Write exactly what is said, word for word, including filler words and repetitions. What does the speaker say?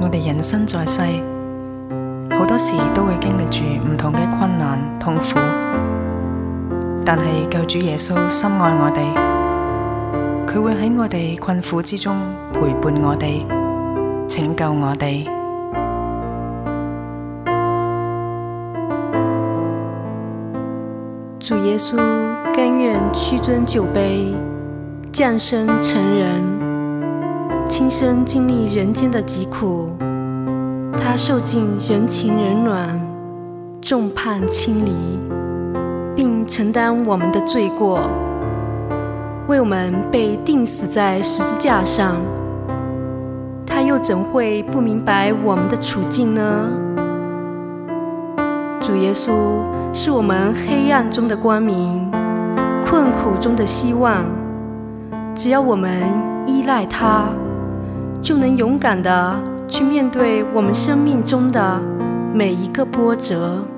我哋人生在世，好多時都會經歷住唔同嘅困難痛苦，但係救主耶穌深愛我哋，佢會喺我哋困苦之中陪伴我哋，拯救我哋。 主耶穌甘願屈尊酒杯，降生成人，親身經歷人間的疾苦。他受盡人情冷暖，眾叛親離，並承擔我們的罪過，為我們被釘死在十字架上。他又怎會不明白我們的處境呢？主耶穌是我們黑暗中的光明，困苦中的希望。只要我們依賴他，就能勇敢地去面對我們生命中的每一個波折。